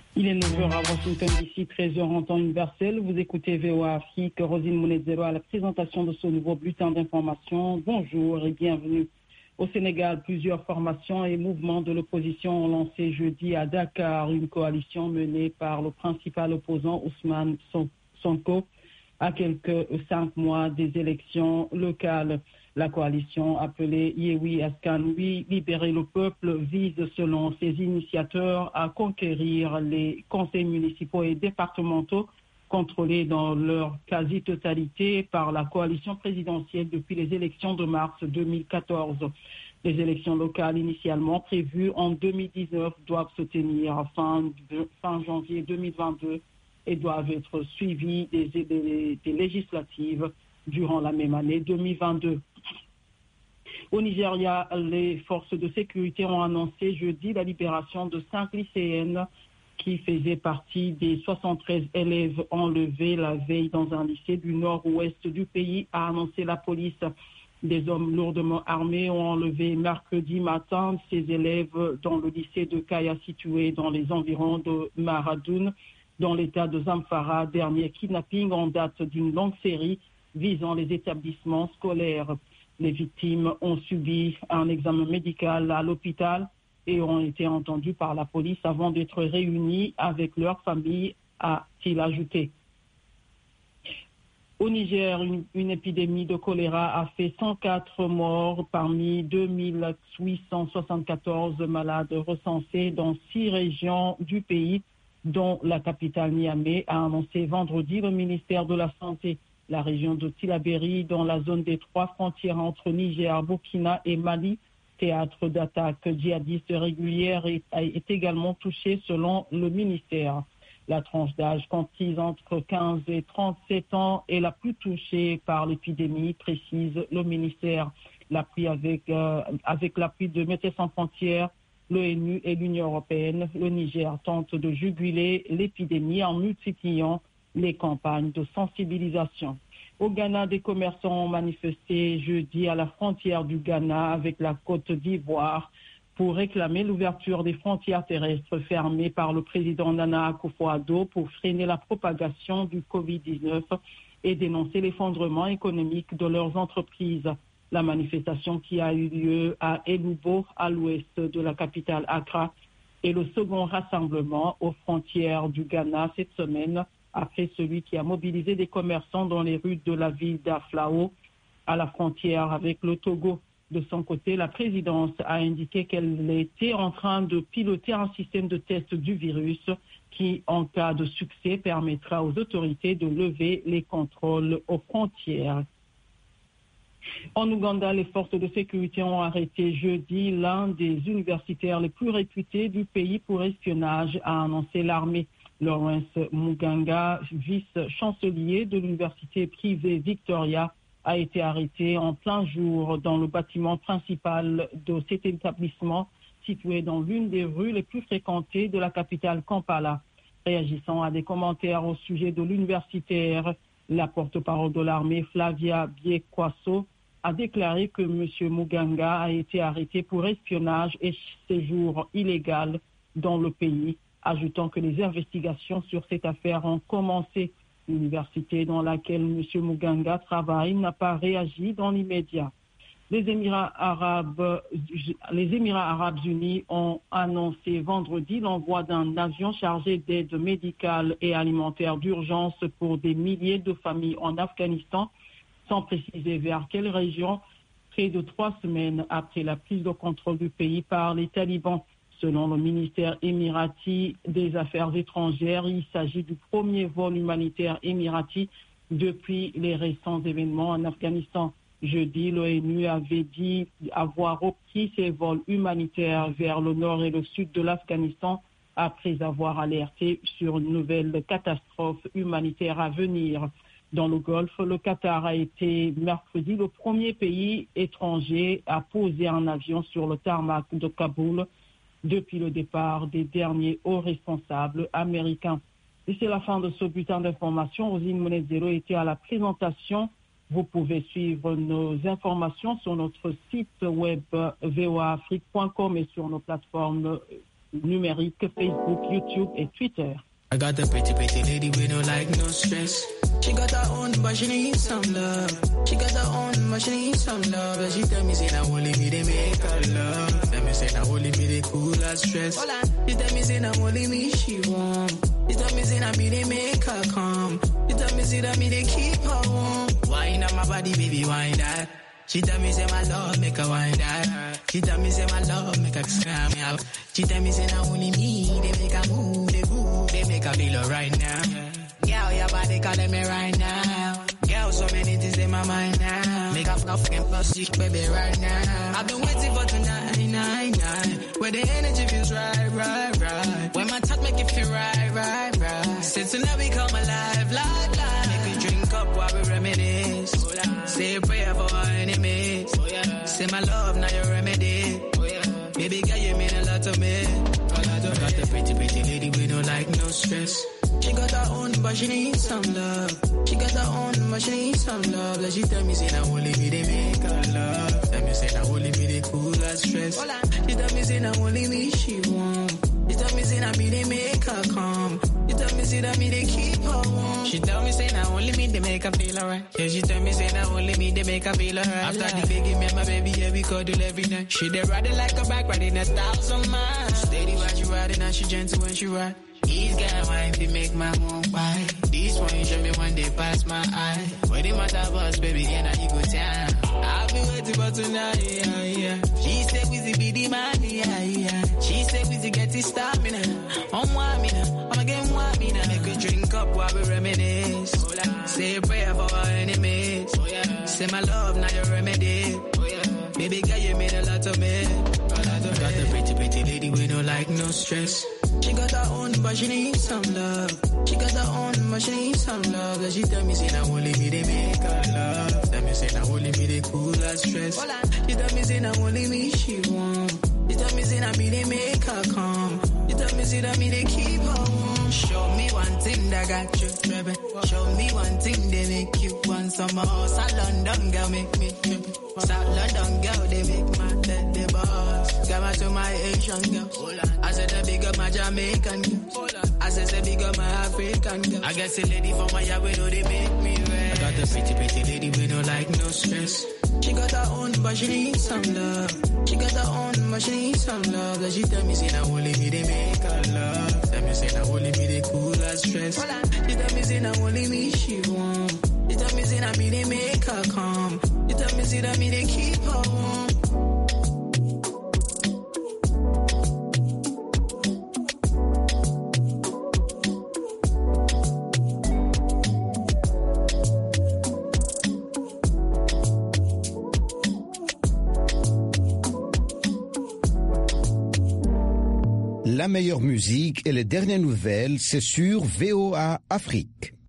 Il est 9h à Washington DC, 13h en temps universel. Vous écoutez VOA Afrique, Rosine Mounezero à la présentation de ce nouveau bulletin d'information. Bonjour et bienvenue. Au Sénégal, plusieurs formations et mouvements de l'opposition ont lancé jeudi à Dakar une coalition menée par le principal opposant Ousmane Sonko à quelques 5 mois des élections locales. La coalition appelée Yewi Askan Oui, Libérer le peuple vise, selon ses initiateurs, à conquérir les conseils municipaux et départementaux contrôlés dans leur quasi-totalité par la coalition présidentielle depuis les élections de mars 2014. Les élections locales initialement prévues en 2019 doivent se tenir fin janvier 2022 et doivent être suivies des législatives durant la même année 2022. Au Nigeria, les forces de sécurité ont annoncé jeudi la libération de 5 lycéennes qui faisaient partie des 73 élèves enlevés la veille dans un lycée du nord-ouest du pays, a annoncé la police. Des hommes lourdement armés ont enlevé mercredi matin ces élèves dans le lycée de Kaya situé dans les environs de Maradoun, dans l'état de Zamfara, dernier kidnapping en date d'une longue série visant les établissements scolaires. Les victimes ont subi un examen médical à l'hôpital et ont été entendues par la police avant d'être réunies avec leurs familles, a-t-il ajouté. Au Niger, une épidémie de choléra a fait 104 morts parmi 2874 malades recensés dans 6 régions du pays, dont la capitale Niamey, a annoncé vendredi le ministère de la Santé. La région de Tillabéri, dans la zone des 3 frontières entre Niger, Burkina et Mali, théâtre d'attaques djihadistes régulières, est également touchée selon le ministère. La tranche d'âge comprise entre 15 et 37 ans est la plus touchée par l'épidémie, précise le ministère. L'appui avec l'appui de Médecins sans frontières, l'ONU et l'Union européenne, le Niger tente de juguler l'épidémie en multipliant les campagnes de sensibilisation. Au Ghana, des commerçants ont manifesté jeudi à la frontière du Ghana avec la Côte d'Ivoire pour réclamer l'ouverture des frontières terrestres fermées par le président Nana Akufo-Addo pour freiner la propagation du Covid-19 et dénoncer l'effondrement économique de leurs entreprises. La manifestation qui a eu lieu à Elubo, à l'ouest de la capitale Accra, est le second rassemblement aux frontières du Ghana cette semaine, après celui qui a mobilisé des commerçants dans les rues de la ville d'Aflao, à la frontière avec le Togo. De son côté, la présidence a indiqué qu'elle était en train de piloter un système de test du virus qui, en cas de succès, permettra aux autorités de lever les contrôles aux frontières. En Ouganda, les forces de sécurité ont arrêté jeudi l'un des universitaires les plus réputés du pays pour espionnage, a annoncé l'armée. Lawrence Muganga, vice-chancelier de l'université privée Victoria, a été arrêté en plein jour dans le bâtiment principal de cet établissement situé dans l'une des rues les plus fréquentées de la capitale Kampala. Réagissant à des commentaires au sujet de l'universitaire, la porte-parole de l'armée Flavia Biekwaso a déclaré que M. Muganga a été arrêté pour espionnage et séjour illégal dans le pays, ajoutant que les investigations sur cette affaire ont commencé. L'université dans laquelle M. Muganga travaille n'a pas réagi dans l'immédiat. Les Émirats arabes unis ont annoncé vendredi l'envoi d'un avion chargé d'aide médicale et alimentaire d'urgence pour des milliers de familles en Afghanistan, sans préciser vers quelle région, près de 3 semaines après la prise de contrôle du pays par les talibans. Selon le ministère émirati des Affaires étrangères, il s'agit du premier vol humanitaire émirati depuis les récents événements en Afghanistan. Jeudi, l'ONU avait dit avoir repris ses vols humanitaires vers le nord et le sud de l'Afghanistan après avoir alerté sur une nouvelle catastrophe humanitaire à venir. Dans le Golfe, le Qatar a été mercredi le premier pays étranger à poser un avion sur le tarmac de Kaboul depuis le départ des derniers hauts responsables américains. Et c'est la fin de ce bulletin d'information. Rosine Mounezero était à la présentation. Vous pouvez suivre nos informations sur notre site web voaafrique.com et sur nos plateformes numériques Facebook, YouTube et Twitter. I got a pretty lady with no like no stress. She got her own but she needs some love. She got her own but she needs some love. And she tell me say now only me they make her love. Tell me say now only me they cool her stress. She tell me say now only me she want. She tell me say now me they make her calm. She tell me say that me they keep her warm. Wine on my body baby wine that. She tell me say my love make her wine that. She tell me say my love make her scream out. She tell me say now only me they make her move, they make her feel right now. Girl, your body calling me right now. Girl, so many things in my mind now. Make up no fucking pussy, baby, right now. I've been waiting for tonight, where the energy feels right. When my touch make it feel right. Since tonight we come alive, live. Make we drink up while we reminisce. Say a prayer for our enemies. Say my love, now your remedy. Baby girl, you mean a lot to me. Got the pretty lady with no like no stress. She got her own but she needs some love. She got her own but she needs some love. Like she tell me say now only me they make her love. Tell me say now only me they cool her stress. She tell me say now only me she want. She tell me say now me they make her calm. She tell me say that me they keep her warm. She tell me say now only me they make her feel alright. Yeah, she tell me say now only me they make her feel alright. After the baby me and my baby, yeah, we cuddle every night. She they ride it like a bike, riding 1,000 miles. Steady while she riding and she gentle when she ride. These guys wine to make my moon why. This one you show me when they pass my eye. When they matter boss, baby, yeah, now you go down. I've been waiting for tonight, yeah. She said we be the man, yeah. She said we get it stamina. I'm one me now, I'm again one me now. Make we drink up while we reminisce. Say a prayer for our enemies. Say my love, now your remedy. Baby girl, you mean a lot to me. Got the pretty lady with no like no stress. She got her own but she needs some love. She got her own but she needs some love. And she tell me say now only me they make her love. Tell me say now only me they cool her stress. She tell me say now only me she want. She tell me say now me they make her calm. She tell me say that me they keep her warm. Show me one thing that got you, baby. Show me one thing they make you want some more. South London girl make me trippy. South London girl they make my head the boss. Come out to my Asian girl. I said the big up my Jamaican girl. I said the big up my African girl. I guess the lady from my yard, know they make me red. I got the pretty lady with no like no stress. She got her own but she needs some love. She got her own but she needs some love. Like she tell me say now only me they make her love. Tell me say now only me they cool her stress. She tell me say now only me she want. She tell me say now me they make her calm. She tell me say that me they keep her warm. La meilleure musique et les dernières nouvelles, c'est sur VOA Afrique.